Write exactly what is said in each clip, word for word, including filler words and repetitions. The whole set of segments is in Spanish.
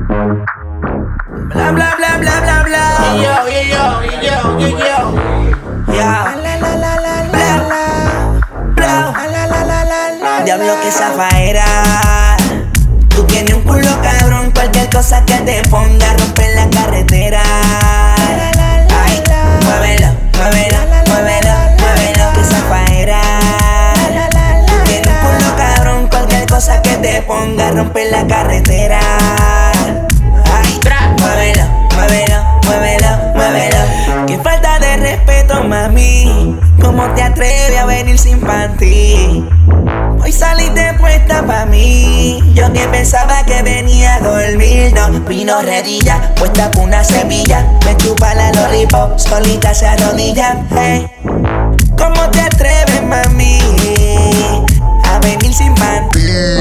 Bla bla bla bla bla bla. Y yo, y yo, y yo, y yo. Ya. La la la la la la. Bla. La la la la la. Diablo que zafaera. Tú tienes un culo cabrón. Cualquier cosa que te ponga rompe la carretera. Ay, muévelo, muévelo, muévelo, muévelo que zafaera. Tú tienes un culo cabrón. Cualquier cosa que te ponga rompe la carretera. Ay, muévelo, muévelo, muévelo, muévelo. Qué falta de respeto, mami. ¿Cómo te atreves a venir sin panty? Hoy saliste puesta pa' mí. Yo que pensaba que venía a dormir. No, vino redilla, puesta por una semilla. Me chupa la lollipop, solita se arrodilla. Hey, ¿cómo te atreves, mami, a venir sin panty?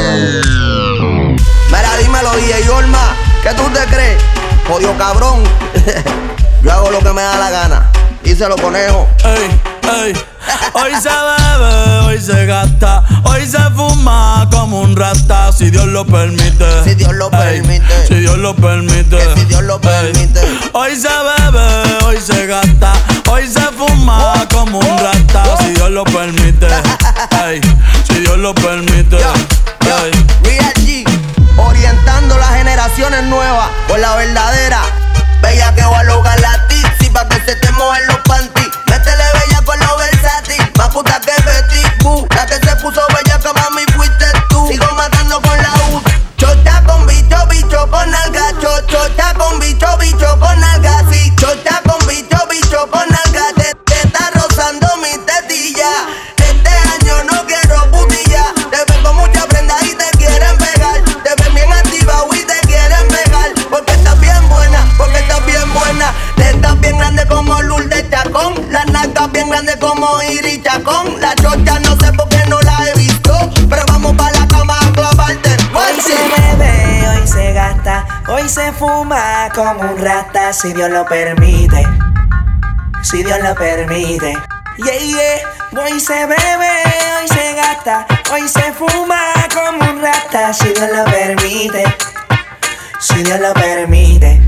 Mira, dímelo, D J Olma, ¿qué tú te crees? Jodido cabrón. Yo hago lo que me da la gana. Díselo, conejo. Ey, ey. Hoy se bebe, hoy se gasta, hoy se fuma como un rata, si Dios lo permite. Si Dios lo Ey, permite. Si Dios lo permite. Que si Dios lo Ey. permite. Hoy se bebe, hoy se gasta, hoy se fuma como un rata, si Dios lo permite. Ey, si Dios lo permite. Yo, yo, Ey. Real G, orientando las generaciones nuevas por la verdadera. Bella que va a lograr la tipsy pa' que se te mojen los panties. Métele bella con lo versátil, más puta que Betty Boo. La que se puso bella que mami fuiste tú. Sigo matando con la U. Chocha con bicho, bicho con alga. Cho, chocha con bicho, bicho con alga. Sí, chocha con bicho, bicho con alga. Te, te está rozando mi tetilla. Este año no quiero putilla. Te ven con mucha prenda y te quieren pegar. Te ven bien activado y te quieren pegar. Porque estás bien buena, porque estás bien buena. Te estás bien grande como Lourdes Chacón. Las nalgas bien grandes como Iris Chacón. La chocha no sé por qué no la he visto, pero vamos pa' la cama a clavarte. Hoy se bebe, hoy se gasta, hoy se fuma como un rata, si Dios lo permite. Si Dios lo permite. Yeah, yeah. Hoy se bebe, hoy se gasta, hoy se fuma como un rata, si Dios lo permite. Si Dios lo permite.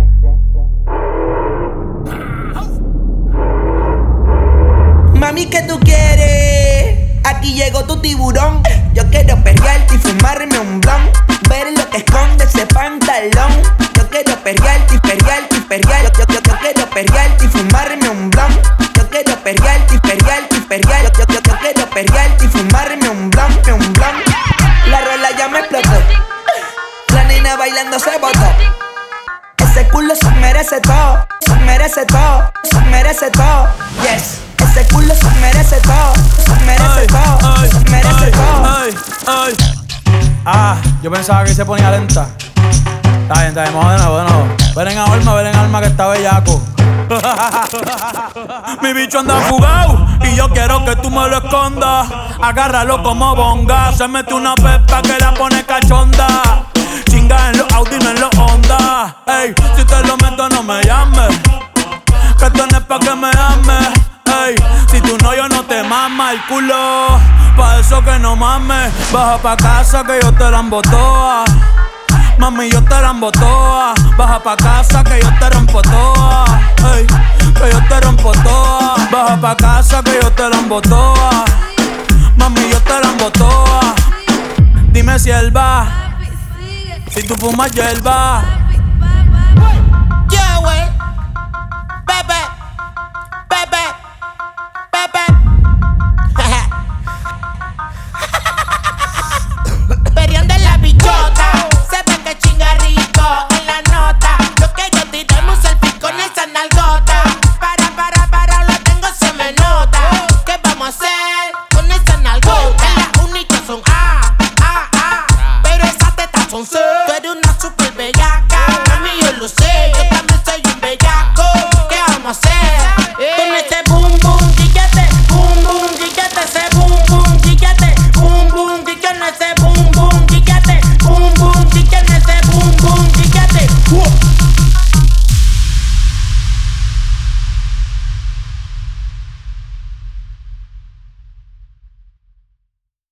Mami, ¿qué tú quieres? Aquí llegó tu tiburón. Yo quiero perrearte y fumarme un blon. Ver lo que esconde ese pantalón. Yo quiero perrearte y perrearte y perrearte. Yo, yo, yo quiero perrearte y fumarme un blon. Yo quiero perrearte y perrearte y perrearte. Yo, yo, yo quiero perrearte y fumarme un blon, un blon. La rola ya me explotó. La nena bailando se botó. Ese culo se merece todo, se merece todo, se merece todo. Yes. Ese culo se merece todo, se merece Ay, todo, ay, se merece ay, todo. ay, ay. Ah, yo pensaba que se ponía lenta. Está bien, está bien, vamos de nuevo, de nuevo. Ven en alma, ven en alma que está bellaco. Mi bicho anda fugado y yo quiero que tú me lo escondas. Agárralo como bonga. Se mete una pepa que la pone cachonda. Chinga en los Audi, no en los Honda. Ey, si te lo meto no me llames, que esto no es pa' que me ames. Ey, si tú no, yo no te mama el culo. Pa' eso que no mames. Baja pa' casa que yo te la embotoa. Mami, yo te la embotoa. Baja pa' casa que yo te rompo toa. Ey, que yo te rompo toa. Baja pa' casa que yo te la embotoa. Mami, yo te la embotoa. Dime si él va, si tú fumas hierba.